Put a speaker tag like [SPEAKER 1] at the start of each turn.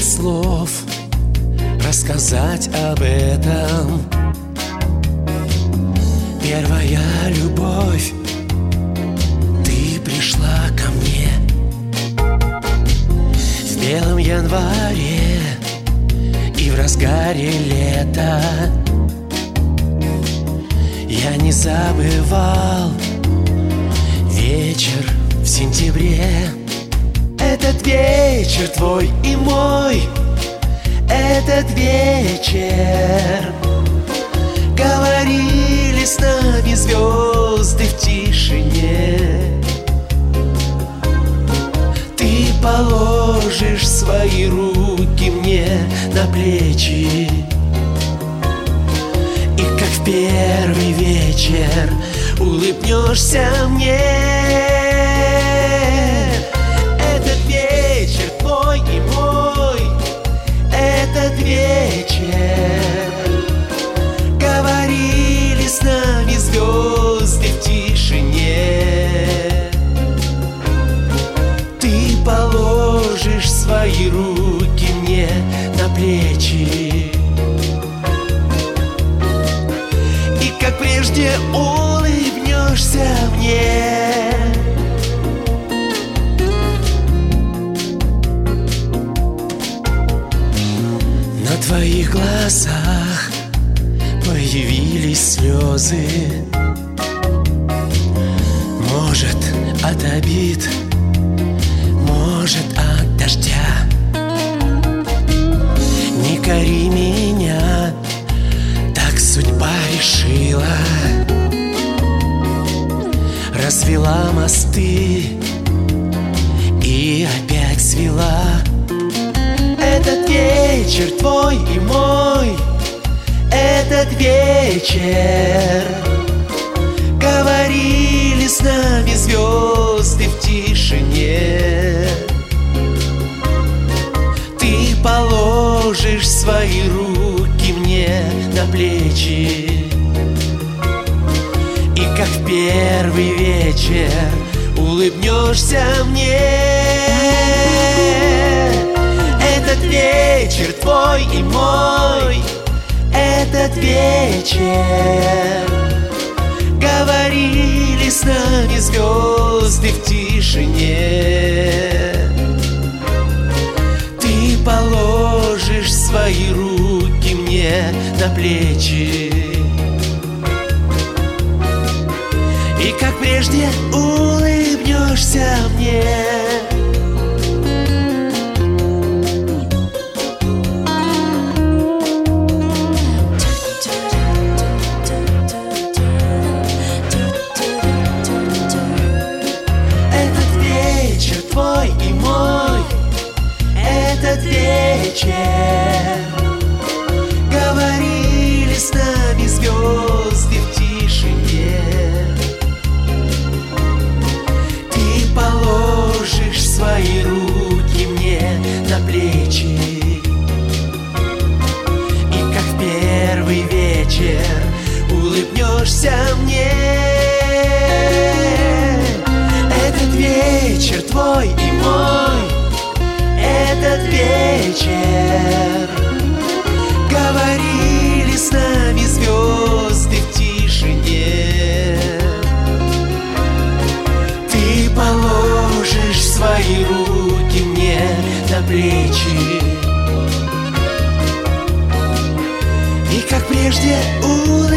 [SPEAKER 1] нет слов рассказать об этом. Первая любовь, ты пришла ко мне в белом январе и в разгаре лета. Я не забывал вечер в сентябре. Этот вечер твой и мой, этот вечер. Говорили с нами звезды в тишине. Ты положишь свои руки мне на плечи, и как в первый вечер улыбнешься мне. Этот вечер твой и мой, этот вечер. Говорили с нами звезды в тишине. Ты положишь свои руки мне на плечи, и как прежде улыбнешься мне. На твоих глазах появились слезы, может, от обид, может, от дождя. Не кори меня, так судьба решила. Развела мосты и опять свела. Этот вечер твой и мой, этот вечер. Говорили с нами звезды в тишине. Ты положишь свои руки мне на плечи, и как в первый вечер улыбнешься мне. Этот вечер твой и мой, этот вечер. Говорили с нами звезды в тишине. Ты положишь свои руки мне на плечи, и как прежде улыбнешься мне. Твой и мой, этот вечер. Говорили с нами звезды в тишине. Ты положишь свои руки мне на плечи, и как в первый вечер улыбнешься мне. Этот вечер твой и мой, этот вечер. Говорили с нами звезды в тишине. Ты положишь свои руки мне на плечи, и как прежде улыбнешься.